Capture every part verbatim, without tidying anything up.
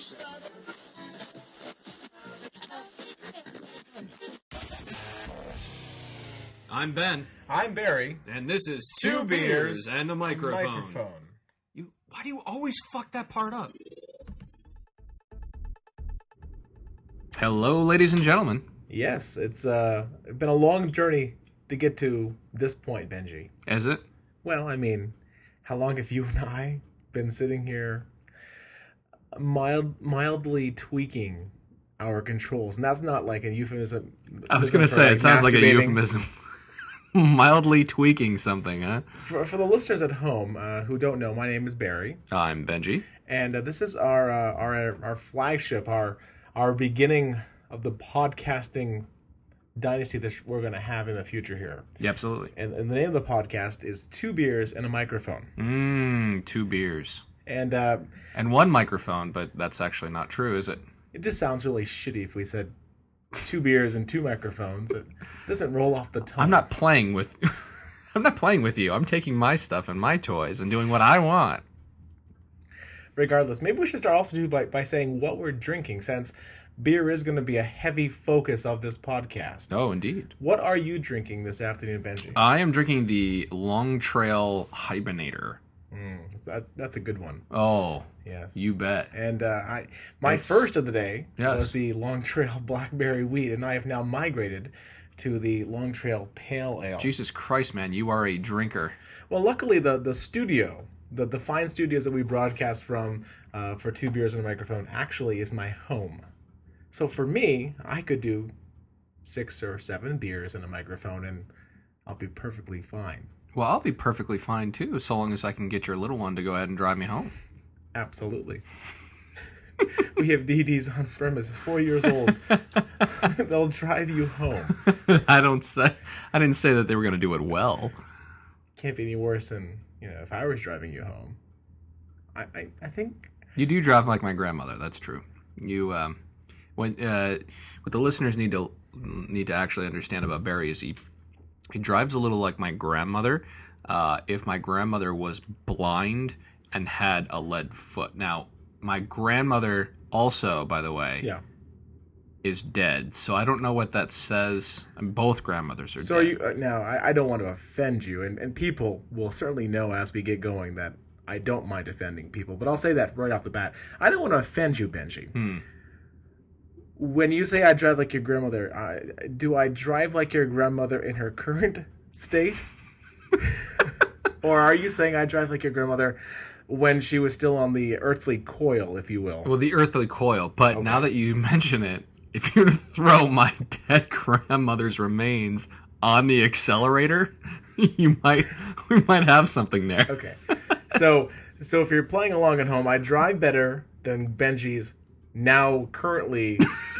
I'm Ben. I'm Barry. And this is Two Two, Beers Beers and a Microphone. Microphone. You, why do you always fuck that part up? Hello, ladies and gentlemen. Yes, it's uh, been a long journey to get to this point, Benji. Is it? Well, I mean, how long have you and I been sitting here mild, mildly tweaking our controls? And that's not like a euphemism. I was going to say, like, it sounds like a euphemism. Mildly tweaking something, huh? For, for the listeners at home uh, who don't know, my name is Barry. I'm Benji. And uh, this is our, uh, our our flagship, our our beginning of the podcasting dynasty that we're going to have in the future here. Yeah, absolutely. And, and the name of the podcast is Two Beers and a Microphone. Mmm, two beers. And uh, and one microphone, but that's actually not true, is it? It just sounds really shitty if we said two beers and two microphones. It doesn't roll off the tongue. I'm not playing with I'm not playing with you. I'm taking my stuff and my toys and doing what I want. Regardless, maybe we should start also do by, by saying what we're drinking, since beer is going to be a heavy focus of this podcast. Oh, indeed. What are you drinking this afternoon, Benji? I am drinking the Long Trail Hibernator. Mm, that, that's a good one. Oh, yes, you bet. And uh, I, my It's, first of the day yes. was the Long Trail Blackberry Wheat, and I have now migrated to the Long Trail Pale Ale. Jesus Christ, man, you are a drinker. Well, luckily the the studio, the the fine studios that we broadcast from uh, for Two Beers and a Microphone, actually is my home. So for me, I could do six or seven beers and a microphone, and I'll be perfectly fine. Well, I'll be perfectly fine, too, so long as I can get your little one to go ahead and drive me home. Absolutely. We have D Ds on premises, four years old. They'll drive you home. I don't say. I didn't say that they were going to do it well. Can't be any worse than, you know, if I was driving you home. I, I, I think... You do drive like my grandmother, that's true. You, um... When, uh, what the listeners need to need to actually understand about Barry is he he drives a little like my grandmother. Uh, if my grandmother was blind and had a lead foot. Now, my grandmother also, by the way, yeah. is dead. So I don't know what that says. I mean, both grandmothers are so dead. Are you, uh, now, I, I don't want to offend you, and, and people will certainly know as we get going that I don't mind offending people, but I'll say that right off the bat. I don't want to offend you, Benji. Hmm. When you say I drive like your grandmother, I, do I drive like your grandmother in her current state? Or are you saying I drive like your grandmother when she was still on the earthly coil, if you will? Well, the earthly coil. But Okay. now that you mention it, if you were to throw my dead grandmother's remains on the accelerator, you might we might have something there. Okay. So, so if you're playing along at home, I drive better than Benji's now currently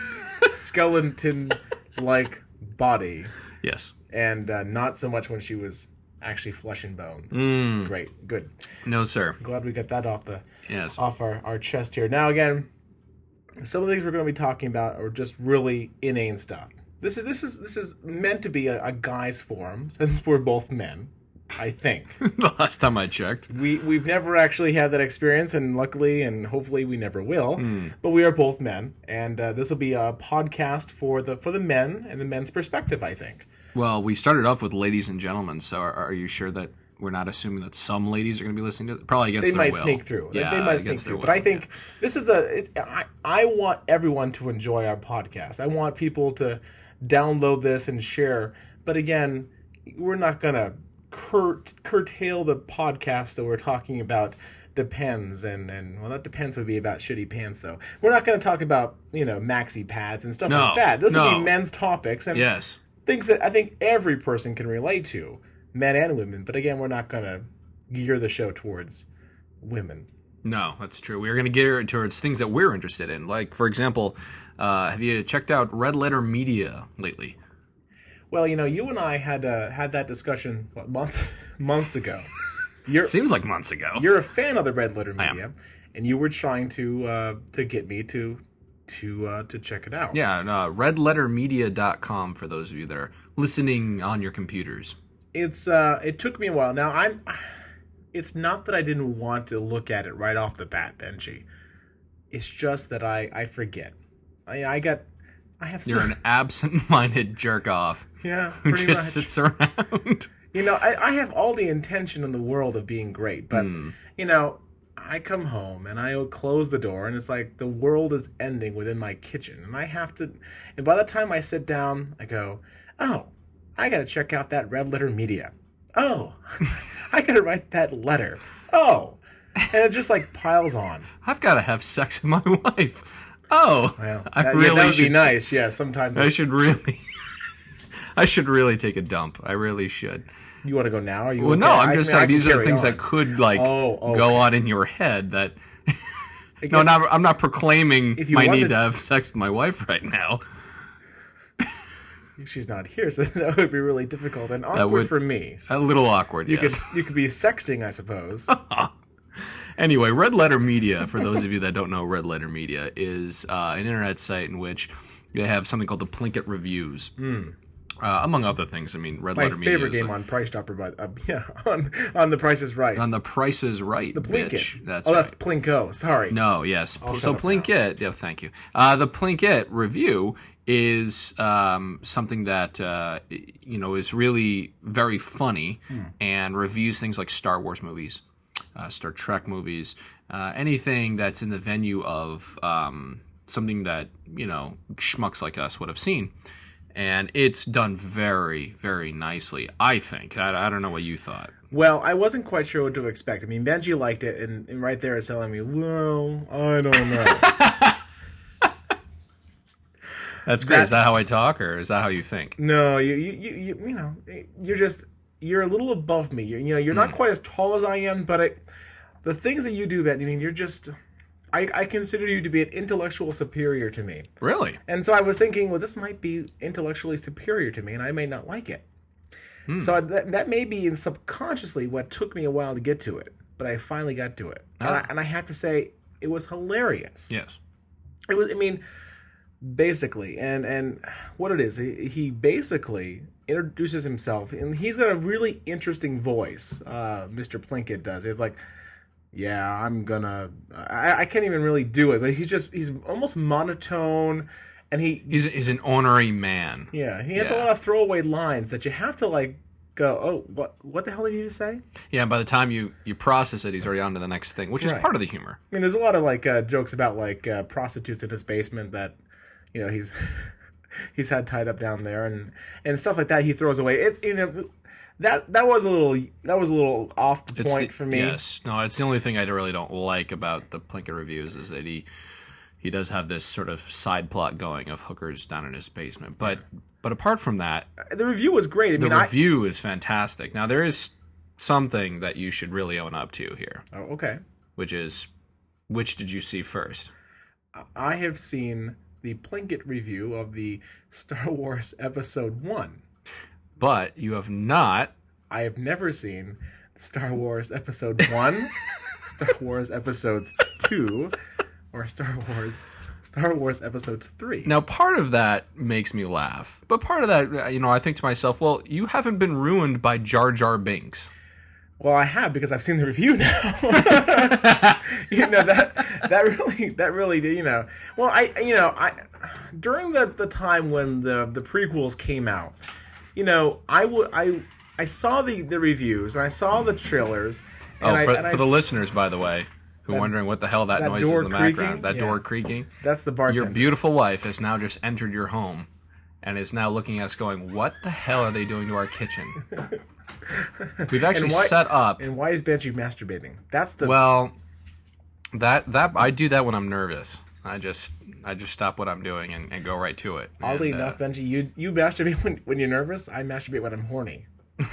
skeleton-like body. Yes. And uh, not so much when she was actually flesh and bones. Mm. Great. Good. No, sir. Glad we got that off the Yes. off our, our chest here. Now, again, some of the things we're going to be talking about are just really inane stuff. This is this is this is meant to be a, a guy's forum, since we're both men, I think. The last time I checked. We, we've never actually had that experience, and luckily and hopefully we never will. Mm. But we are both men, and uh, this will be a podcast for the for the men and the men's perspective, I think. Well, we started off with ladies and gentlemen, so are, are you sure that we're not assuming that some ladies are going to be listening to it? Probably against They their might will. sneak through. Yeah, they might sneak against their through. will, But I think yeah. this is a... It, I, I want everyone to enjoy our podcast. I want people to download this and share. But again, we're not going to curt, curtail the podcast that we're talking about Depends and, and well, that Depends would be about shitty pants, though. We're not going to talk about, you know, maxi pads and stuff No, like that. This will no. be men's topics and Yes. things that I think every person can relate to, men and women. But again, we're not going to gear the show towards women. No, that's true. We are going to gear it towards things that we're interested in. Like, for example, uh, have you checked out Red Letter Media lately? Well, you know, you and I had uh, had that discussion what, months months ago. You're Seems like months ago. you're a fan of the Red Letter I am. Media, and you were trying to uh, to get me to to uh, to check it out. Yeah, uh, red letter media dot com for those of you that are listening on your computers. It's uh, it took me a while. Now I'm. It's not that I didn't want to look at it right off the bat, Benji. It's just that I I forget. I I got I have You're so, an absent-minded jerk off yeah, who pretty just much. sits around. You know, I, I have all the intention in the world of being great, but Hmm. you know, I come home and I close the door, and it's like the world is ending within my kitchen, and I have to. And by the time I sit down, I go, "Oh, I got to check out that Red Letter Media. Oh, I got to write that letter. Oh," and it just like piles on. I've got to have sex with my wife. Oh, Well, I that, really yeah, that would should. be nice. Yeah, sometimes I it's- should really. I should really take a dump. I really should. you want to go now? Or you Well, no, okay? I'm I just mean, I saying can these are the carry things on. that could like Oh, okay. go on in your head. That I no, guess not, I'm not proclaiming if you my wanted- need to have sex with my wife right now. she's not here, so that would be really difficult and awkward would- for me. A little awkward. You yes. could you could be sexting, I suppose. Anyway, Red Letter Media, for those of you that don't know, Red Letter Media is uh, an internet site in which they have something called the Plinkett Reviews. Uh, among other things, I mean, Red My Letter Media favorite is game like- on Price Chopper, but uh, yeah, on on The Price is Right. on The Price is Right, the bitch. Plinkett. That's oh, right. that's Plinko. Sorry. No, yes. I'll so shut up Plinkett, yeah, thank you. Uh, the Plinkett review is um, something that uh, you know is really very funny Hmm. and reviews things like Star Wars movies, uh, Star Trek movies, uh, anything that's in the venue of um, something that you know schmucks like us would have seen. And it's done very, very nicely, I think. I, I don't know what you thought. Well, I wasn't quite sure what to expect. I mean, Benji liked it, and, and right there is telling me, well, I don't know. That's great. That- Is that how I talk, or is that how you think? No, you, you, you, you, you know, you're just, you're a little above me. You're, you know, you're not Hmm. quite as tall as I am, but I, the things that you do, Ben, I mean, you're just, I, I consider you to be an intellectual superior to me. Really? And so I was thinking, well, this might be intellectually superior to me, and I may not like it. Hmm. So that, that may be in subconsciously what took me a while to get to it, but I finally got to it. And, I, Ah. and I have to say, it was hilarious. Yes. It was, I mean, basically, and and what it is, he, he basically introduces himself, and he's got a really interesting voice. Uh, Mister Plinkett does. It's like, yeah, I'm gonna. I, I can't even really do it, but he's just he's almost monotone, and he He's, he's an ornery man. yeah he has a Yeah. lot of throwaway lines that you have to like go, oh, what what the hell did you just say? Yeah, and by the time you, you process it, he's already on to the next thing, which is Right. part of the humor. I mean, there's a lot of like uh, jokes about like uh, prostitutes in his basement that, you know, he's he's had tied up down there, and and stuff like that. He throws away. It you know that that was a little that was a little off the It's point the- for me. Yes. No, it's the only thing I really don't like about the Plinkett reviews is that he he does have this sort of side plot going of hookers down in his basement. But but apart from that, The review was great. I the mean, I review is fantastic. Now there is something that you should really own up to here, oh, okay. which is which did you see first? I have seen the Plinkett review of the Star Wars Episode One. But you have not. I have never seen Star Wars Episode One, Star Wars Episode Two, or Star Wars Star Wars Episode Three. Now, part of that makes me laugh, but part of that, you know, I think to myself, well, you haven't been ruined by Jar Jar Binks. Well, I have because I've seen the review now. you know that that really that really did. You know, well, I you know I during the the time when the the prequels came out, you know, I would I I saw the the reviews and I saw the trailers. And Oh, I, for, and I for the s- listeners, by the way, who are wondering what the hell that, that noise is door in the creaking? background, that Yeah. door creaking. That's the bartender. Your beautiful wife has now just entered your home and is now looking at us going, what the hell are they doing to our kitchen? We've actually And why- set up, And why is Benji masturbating? That's the well, that that I do that when I'm nervous. I just I just stop what I'm doing and, and go right to it. oddly And, uh, enough, Benji, you you masturbate when when you're nervous. I masturbate when I'm horny.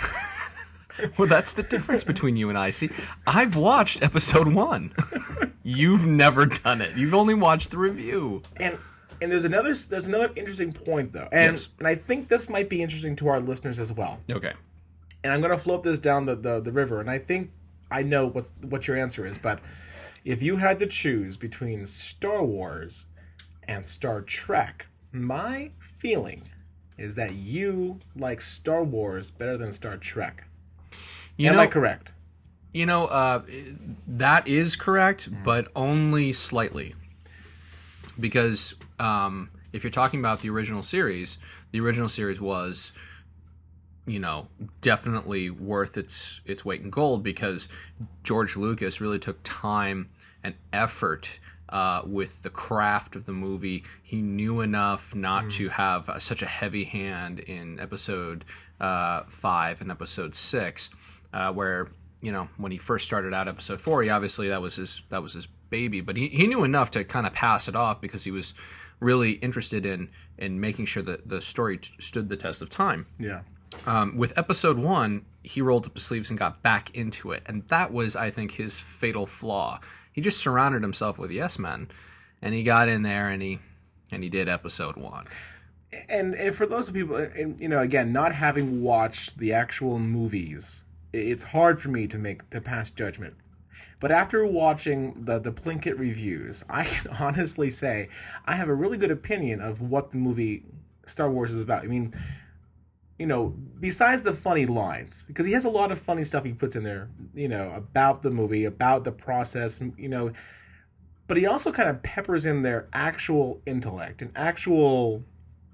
Well, that's the difference between you and I. See, I've watched episode one. You've never done it. You've only watched the review. And and there's another there's another interesting point though, and Yes. and I think this might be interesting to our listeners as well. Okay. And I'm gonna float this down the, the, the river, and I think I know what what your answer is. But if you had to choose between Star Wars and Star Trek, my feeling is that you like Star Wars better than Star Trek. You Am know, I correct? You know, uh, that is correct, Mm. but only slightly. because um, if you're talking about the original series, the original series was, you know, definitely worth its its weight in gold because George Lucas really took time and effort uh, with the craft of the movie. He knew enough not mm. to have uh, such a heavy hand in episode uh, five and episode six, uh, where, you know, when he first started out episode four, he obviously that was his that was his baby, but he, he knew enough to kind of pass it off because he was really interested in in making sure that the story t- stood the test of time. Yeah. Um, with episode one, he rolled up his sleeves and got back into it. And that was, I think, his fatal flaw. He just surrounded himself with yes men. And he got in there and he and he did episode one. And, and for those people, and, you know, again, not having watched the actual movies, it's hard for me to make to pass judgment. But after watching the, the Plinkett reviews, I can honestly say I have a really good opinion of what the movie Star Wars is about. I mean, you know, besides the funny lines, because he has a lot of funny stuff he puts in there, you know, about the movie, about the process, you know, but he also kind of peppers in their actual intellect and actual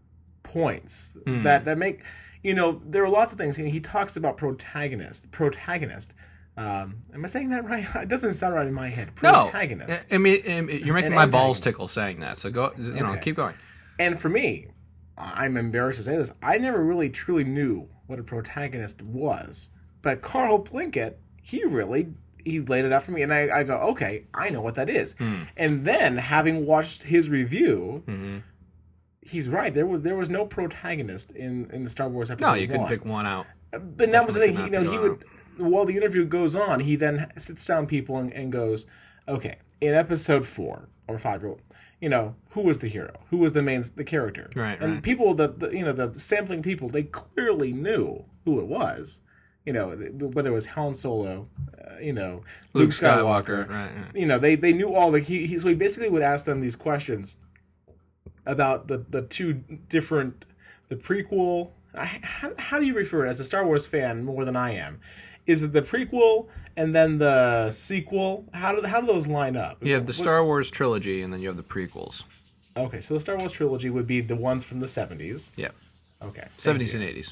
points mm. that, that make, you know, there are lots of things. He talks about protagonist, protagonist. Um, am I saying that right? It doesn't sound right in my head. Protagonist. No, I mean, you're making and my balls tickle saying that. So go, you know, okay. keep going. And for me, I'm embarrassed to say this, I never really truly knew what a protagonist was. But Carl Plinkett, he really, he laid it out for me. And I, I go, okay, I know what that is. Hmm. And then, having watched his review, mm-hmm. he's right. There was there was no protagonist in, in the Star Wars episode No, you one. couldn't pick one out. But that was the thing. He, you know, he would, out. While the interview goes on, he then sits down people and, and goes, okay, in episode four or five, you know, who was the hero? Who was the main the character? Right, and right. people, the, the you know, the sampling people, they clearly knew who it was. You know, whether it was Han Solo, uh, you know, Luke, Luke Skywalker. Skywalker. Right, right. You know, they, they knew all the he, he so he basically would ask them these questions about the, the two different the prequel. I, how, how do you refer it as a Star Wars fan more than I am? Is it the prequel and then the sequel? How do how do those line up? You have the Star Wars trilogy, and then you have the prequels. Okay, so the Star Wars trilogy would be the ones from the seventies. Yeah. Okay. seventies and eighties.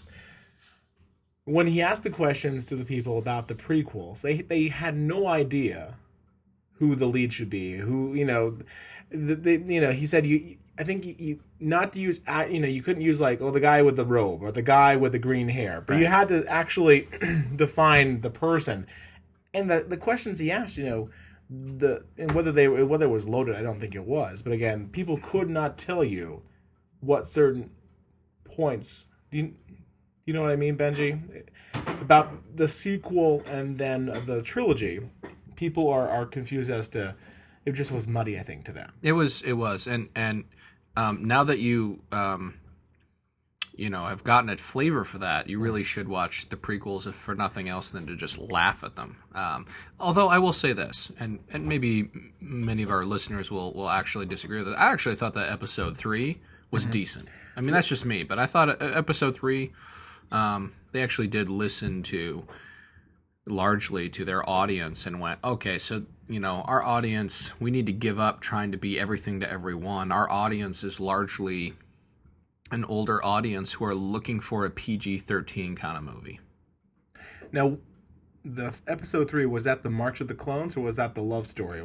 When he asked the questions to the people about the prequels, they they had no idea who the lead should be. Who you know, the, the, you know, he said you. I think you, you not to use you know you couldn't use like oh the guy with the robe or the guy with the green hair, but right. you had to actually define the person. And the the questions he asked, you know, the and whether they whether it was loaded, I don't think it was. But again, people could not tell you what certain points. Do you, you know what I mean, Benji? About the sequel and then the trilogy, people are, are confused as to it just was muddy. I think to them it was it was and and. Um, now that you, um, you know, have gotten a flavor for that, you really should watch the prequels if for nothing else than to just laugh at them. Um, although I will say this, and, and maybe many of our listeners will, will actually disagree with it. I actually thought that episode three was mm-hmm. decent. I mean, that's just me, but I thought episode three, um, they actually did listen to largely to their audience and went, okay, so, you know, our audience, we need to give up trying to be everything to everyone. Our audience is largely an older audience who are looking for a P G thirteen kind of movie. Now, the episode three, was that the March of the Clones or was that the love story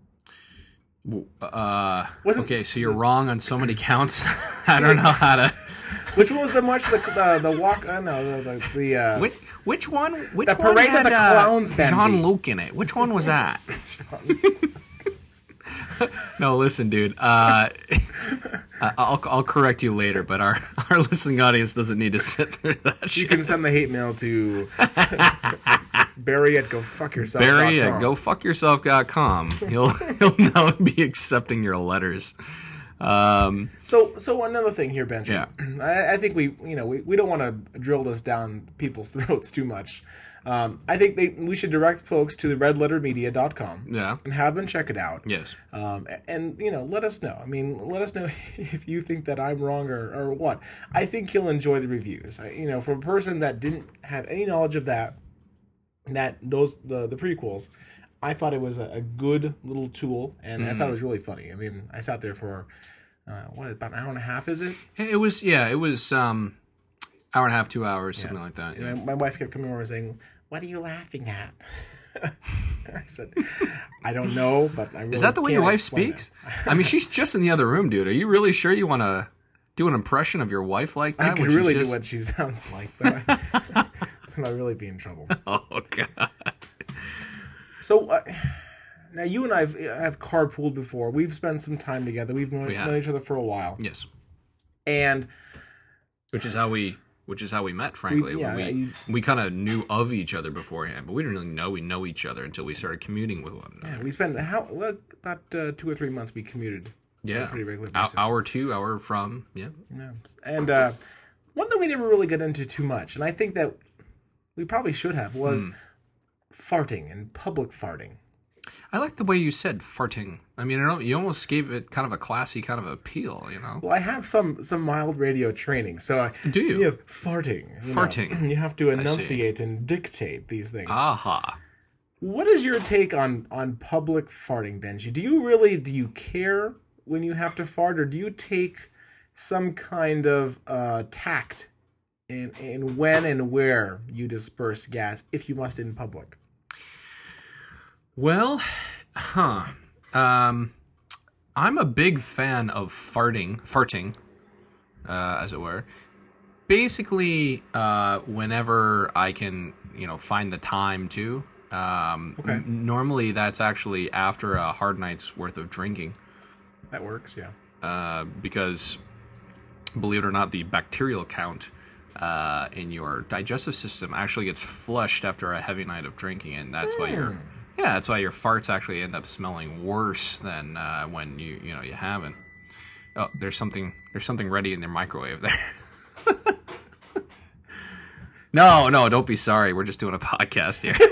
one? Uh, okay, so you're wrong on so many counts. I don't know how to... Which one was the March of the, the, the walk? Uh, no, the... the, the uh, which, which one? Which the one Parade had, of the Clowns, uh, Jean-Luc in it? Which one was that? No, listen, dude. Uh, I'll I'll correct you later, but our, our listening audience doesn't need to sit through that. You shit. Can send the hate mail to Barry at go fuck yourself. Barry at go fuck yourself dot com. He'll he'll now be accepting your letters. Um, so so another thing here, Benjamin. Yeah. I, I think we you know we, we don't want to drill this down people's throats too much. Um, I think they we should direct folks to the red letter media dot com yeah. and have them check it out. Yes. Um, and, you know, let us know. I mean, let us know if you think that I'm wrong or, or what. I think you'll enjoy the reviews. I, you know, for a person that didn't have any knowledge of that, that those the, the prequels, I thought it was a, a good little tool, and Mm-hmm. I thought it was really funny. I mean, I sat there for uh, what about an hour and a half? Is it? It was, yeah, it was um, hour and a half, two hours, something like that. And Yeah. my, my wife kept coming over and saying, "What are you laughing at?" I said, "I don't know, but I really Is that the way your can't wife explain speaks? it." I mean, she's just in the other room, dude. Are you really sure you want to do an impression of your wife like that? I could when she's really just... do what she sounds like, but I, I'll really be in trouble. Oh, God. So uh, now you and I have, have carpooled before. We've spent some time together. We've known, We have. known each other for a while, Yes. and Which is how we... Which is how we met, frankly. We- yeah, we you- we kind of knew of each other beforehand, but we didn't really know we know each other until we started commuting with one another. yeah, we spent how well, about uh, two or three months. We commuted. Yeah, pretty regular Hou- basis. hour two, hour from. Yeah, Yeah. And uh, one thing we never really got into too much, and I think that we probably should have, was Hmm. farting and public farting. I like the way you said farting. I mean, I don't, you almost gave it kind of a classy kind of appeal, you know. Well, I have some some mild radio training, so I, Do you? Yes, farting. you know. Farting. You have to enunciate and dictate these things. Aha. What is your take on on public farting, Benji? Do you really do you care when you have to fart, or do you take some kind of uh, tact in in when and where you disperse gas if you must in public? Well, huh. Um, I'm a big fan of farting, farting, uh, as it were. Basically, uh, whenever I can, you know, find the time to. Um, Okay. n- normally, that's actually after a hard night's worth of drinking, That works, yeah. uh, because, believe it or not, the bacterial count uh, in your digestive system actually gets flushed after a heavy night of drinking, and that's why you're. Yeah, that's why your farts actually end up smelling worse than uh, when you you know you haven't. Oh, there's something there's something ready in their microwave there. no, no, don't be sorry. We're just doing a podcast here.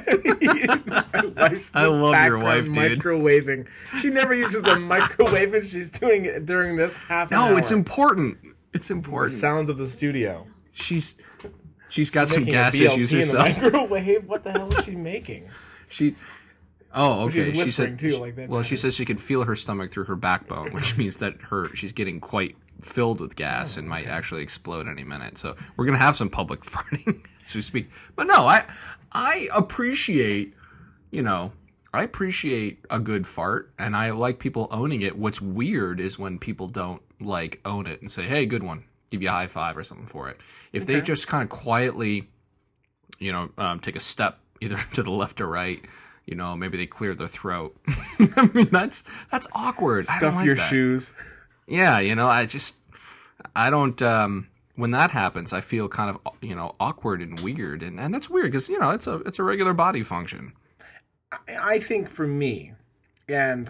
Wife's I the love your background wife, dude. Microwaving. She never uses the microwave, and she's doing it during this half an hour. No, it's important. It's The important. sounds of the studio. She's she's got some Making a gas B L T issues in the herself. microwave. What the hell is she making? She. Oh, okay. She's She whispering, said, too, like that Well, she matters. says she can feel her stomach through her backbone, which means that her she's getting quite filled with gas and might actually explode any minute. So we're gonna have some public farting as we speak. But no, I I appreciate, you know, I appreciate a good fart, and I like people owning it. What's weird is when people don't like own it and say, "Hey, good one," give you a high five or something for it. If they Okay. just kind of quietly, you know, um, take a step either to the left or right. You know, maybe they clear their throat. I mean, that's that's awkward. I don't Stuff like your that. shoes. Yeah, you know, I just I don't. Um, when that happens, I feel kind of you know awkward and weird, and, and that's weird because you know it's a it's a regular body function. I I think for me, and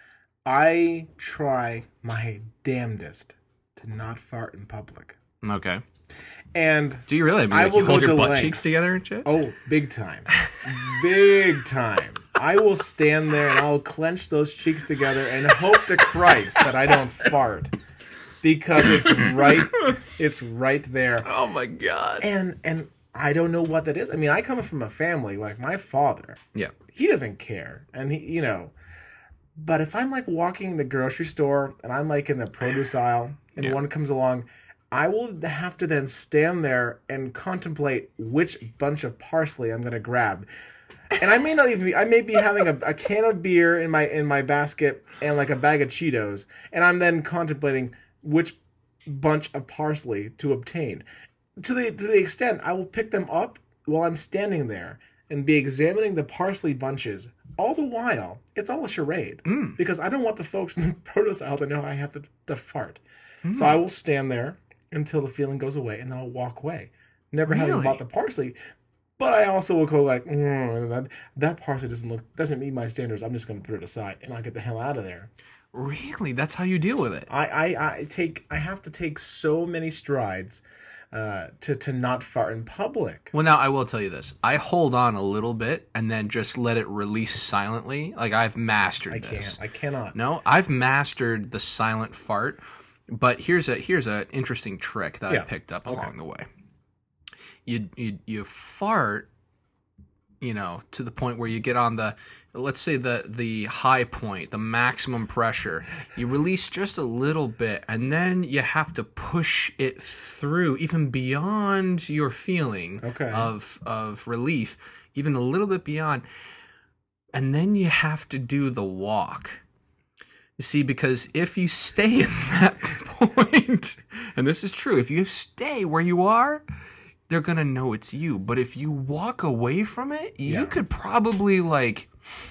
I try my damnedest to not fart in public. Okay. And Do you really? I mean, I like, will you hold go your to butt lengths. cheeks together and shit. oh, big time. Big time. I will stand there and I'll clench those cheeks together and hope to Christ that I don't fart. Because it's right it's right there. Oh my god. And and I don't know what that is. I mean, I come from a family like my father. Yeah. He doesn't care. And he, you know, but if I'm like walking in the grocery store and I'm like in the produce aisle and Yeah. one comes along, I will have to then stand there and contemplate which bunch of parsley I'm going to grab. And I may not even be, I may be having a, a can of beer in my in my basket and like a bag of Cheetos, and I'm then contemplating which bunch of parsley to obtain. To the to the extent I will pick them up while I'm standing there and be examining the parsley bunches. All the while, it's all a charade because I don't want the folks in the produce aisle to know I have to, to fart. So I will stand there until the feeling goes away, and then I'll walk away, never having Really? bought the parsley. But I also will go like, mm, that, that parsley doesn't look doesn't meet my standards. I'm just going to put it aside, and I'll get the hell out of there. Really? That's how you deal with it? I, I, I take I have to take so many strides uh, to to not fart in public. Well, now I will tell you this. I hold on a little bit and then just let it release silently. Like I've mastered I this. can't. I cannot. No, I've mastered the silent fart. But here's a here's an interesting trick that I Yeah. picked up Okay. along the way. You you you fart, you know, to the point where you get on the let's say the the high point, the maximum pressure, you release just a little bit, and then you have to push it through, even beyond your feeling Okay. of of relief, even a little bit beyond, and then you have to do the walk. You see, because if you stay in that point, and this is true, if you stay where you are, they're gonna know it's you. But if you walk away from it, you Yeah. could probably like,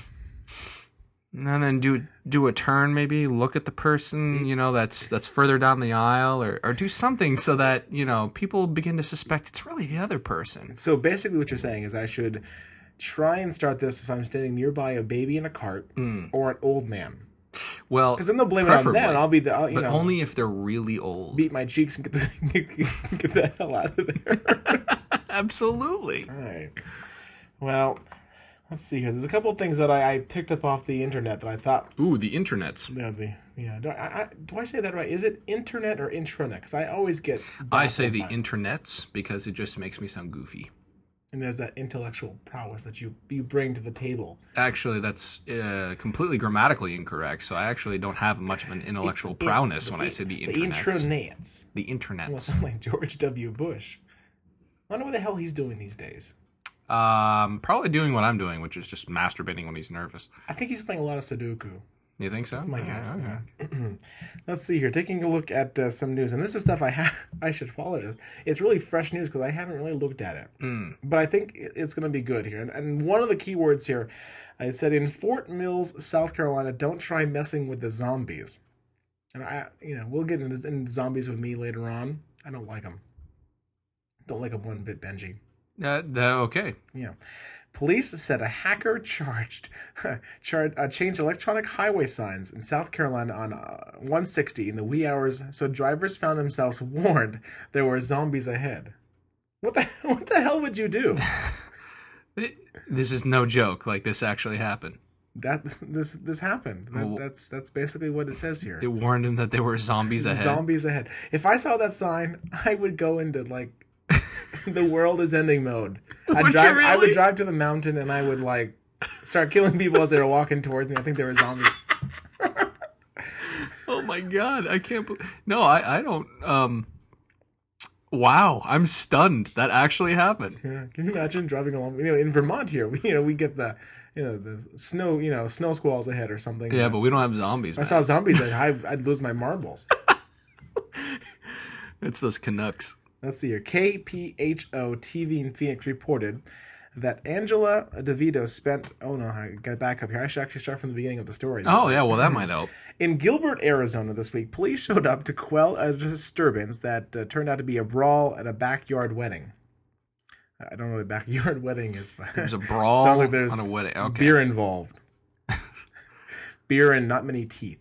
and then do do a turn, maybe look at the person, you know, that's that's further down the aisle, or or do something so that you know people begin to suspect it's really the other person. So basically, what you're saying is I should try and start this if I'm standing nearby a baby in a cart or an old man, Well, because then they'll blame it on preferably, them. I'll be the I'll, you but know only if they're really old. beat my cheeks and get the get the hell out of there. Absolutely. All right. Well, let's see here. There's a couple of things that I, I picked up off the internet that I thought. Ooh, the internets. Yeah, the, yeah. Do I, I, do I say that right? Is it internet or intranet? Because I always get. I say baffled the by it. internets because it just makes me sound goofy. And there's that intellectual prowess that you you bring to the table. Actually, that's uh, completely grammatically incorrect. So I actually don't have much of an intellectual prowess when I say the The internets. intranets. The Well, internets. sound like George W. Bush. I wonder what the hell he's doing these days. Um, probably doing what I'm doing, which is just masturbating when he's nervous. I think he's playing a lot of Sudoku. You think so? That's my Yeah, guess. okay. Let's see here. Taking a look at uh, some news, and this is stuff I have. I should apologize. It's really fresh news because I haven't really looked at it. Mm. But I think it- it's going to be good here. And, and one of the key words here, uh, it said in Fort Mills, South Carolina, don't try messing with the zombies. And I, you know, we'll get into, this, into zombies with me later on. I don't like them. Don't like them one bit, Benji. Uh, the, okay. Yeah. Police said a hacker charged, charged uh, changed electronic highway signs in South Carolina on uh, one sixty in the wee hours, so drivers found themselves warned there were zombies ahead. What the what the hell would you do? It- this is no joke. Like, this actually happened. That this this happened. That, Well- that's that's basically what it says here. It warned him that there were zombies ahead. Zombies ahead. If I saw that sign, I would go into like the world is ending mode. I'd Would you drive. I would really? drive to the mountain and I would like start killing people as they were walking towards me. I think they were zombies. Oh my god, I can't believe. No, I, I don't. Um. Wow, I'm stunned. That actually happened. Yeah. Can you imagine driving along? You know, in Vermont here, we you know we get the you know the snow you know snow squalls ahead or something. Yeah, but we don't have zombies, if I man. saw zombies, I'd, I'd lose my marbles. It's those Canucks. Let's see here. K P H O T V in Phoenix reported that Angela DeVito spent. Oh no, I got back up here. I should actually start from the beginning of the story. Oh yeah, well that might help. In Gilbert, Arizona this week, police showed up to quell a disturbance that uh, turned out to be a brawl at a backyard wedding. I don't know what a backyard wedding is, but There's a brawl sounds like there's on a wedding. Okay. beer involved. Beer and not many teeth.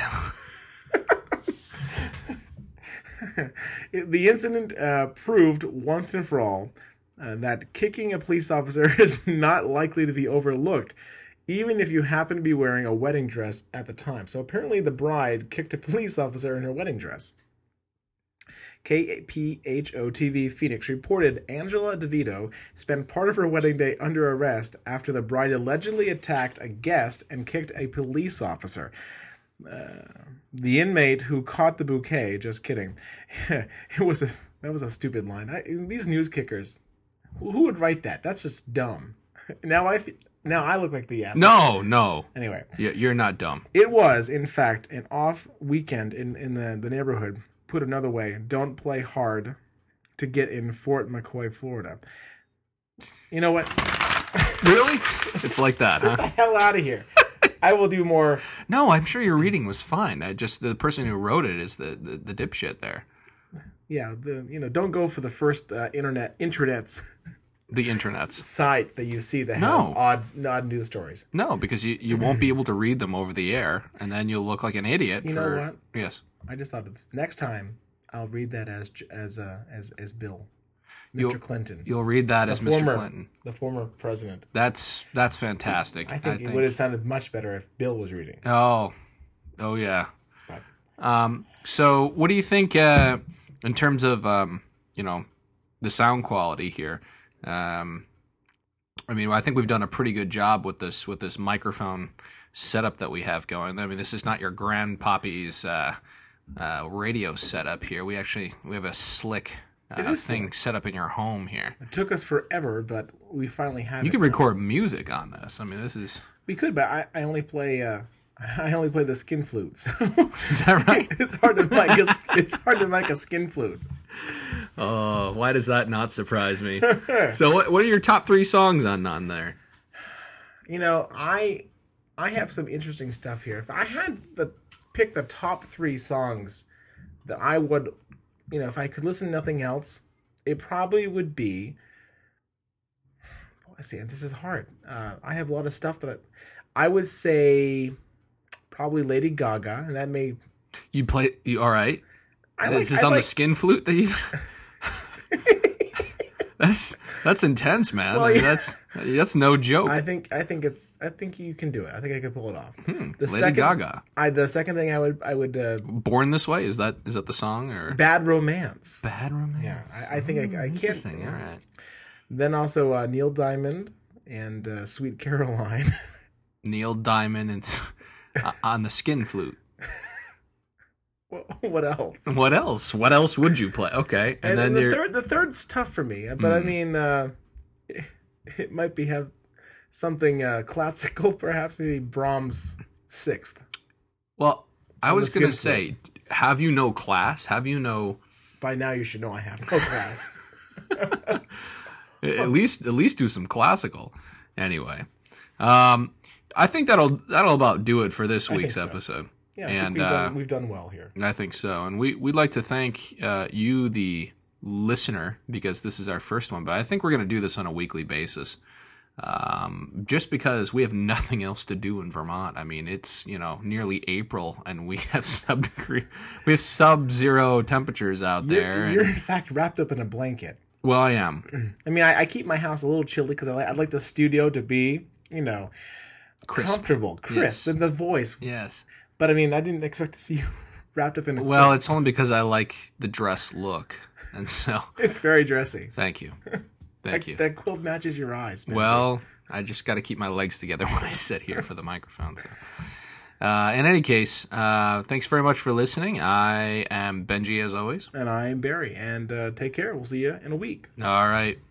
The incident uh, proved once and for all uh, that kicking a police officer is not likely to be overlooked, even if you happen to be wearing a wedding dress at the time. So apparently the bride kicked a police officer in her wedding dress. K P H O T V Phoenix reported Angela DeVito spent part of her wedding day under arrest after the bride allegedly attacked a guest and kicked a police officer. Uh, the inmate who caught the bouquet, just kidding. it was a that was a stupid line. I, these news kickers, who, who would write that? That's just dumb. Now I fe- now I look like the ass. No, no. Anyway, Yeah, you're not dumb. it was in fact an off weekend in in the the neighborhood. Put another way, don't play hard to get in Fort McCoy, Florida. You know what? Really? It's like that, huh? Get the hell out of here. I will do more. No, I'm sure your reading was fine. I just the person who wrote it is the the, the dipshit there. Yeah, the you know, don't go for the first uh, internet intranet's The internets. site that you see that has No. odd odd news stories. No, because you, you won't be able to read them over the air, and then you'll look like an idiot. You for, know what? Yes. I just thought of this. Next time I'll read that as as uh, as as Bill, mister You'll- Clinton, You'll read that the as Mister former Clinton. the former president. That's that's fantastic. I think, it would have sounded much better if Bill was reading. Oh, oh yeah. Right. Um, so, what do you think uh, in terms of um, you know the sound quality here? Um, I mean, I think we've done a pretty good job with this with this microphone setup that we have going. I mean, this is not your grandpappy's uh, uh, radio setup here. We actually we have a slick uh, thing slick. set up in your home here. It took us forever, but we finally have You it can now. record music on this. I mean, this is We could, but I, I only play uh, I only play the skin flute. So is that right? it's hard to mic a, it's hard to mic a skin flute. Oh, why does that not surprise me? So, what, what are your top three songs on on there? You know, I I have some interesting stuff here. If I had to pick the top three songs that I would, you know, if I could listen to nothing else, it probably would be. I see, this is hard. Uh, I have a lot of stuff that I, I would say probably Lady Gaga, and that may. You play you all right? I like, Is this I on like, the skin flute that you? That's that's intense, man. Well, I mean, yeah. That's that's no joke. I think I think it's I think you can do it. I think I could pull it off. Hmm, The Lady second, Gaga. I the second thing I would I would uh, Born This Way, is that is that the song or Bad Romance. Bad Romance? Yeah, I, I think I, I can't. Interesting. All right. Then also uh, Neil Diamond and uh, Sweet Caroline. Neil Diamond and s- uh, on the skin flute. What else? What else? What else would you play? Okay, and, And, then the you're third the third's tough for me, but I mean uh, it, it might be have something uh, classical, perhaps maybe Brahms' Sixth. well. I on was the gonna skin say, have you no class? Have you no? By now you should know I have no class. At least at least do some classical. Anyway, um, I think that'll that'll about do it for this week's so. episode. Yeah, I think and we've, uh, done, we've done well here. I think so. And we, we'd like to thank uh, you, the listener, because this is our first one. But I think we're going to do this on a weekly basis. Um, just because we have nothing else to do in Vermont. I mean, it's, you know, nearly April and we have sub degree, we have sub zero temperatures out You're, there. you're and- in fact wrapped up in a blanket. well, I am. I mean, I, I keep my house a little chilly because I like, I'd like the studio to be, you know, Crisp. comfortable, crisp, Yes. and the voice. Yes. But I mean, I didn't expect to see you wrapped up in a Well, it's only because I like the dress look. And so, It's very dressy. thank you. Thank That, you. that quilt matches your eyes, man. Well, I just got to keep my legs together when I sit here for the microphone. So. Uh, in any case, uh, thanks very much for listening. I am Benji, as always. And I'm Barry. And uh, take care. We'll see you in a week. All right.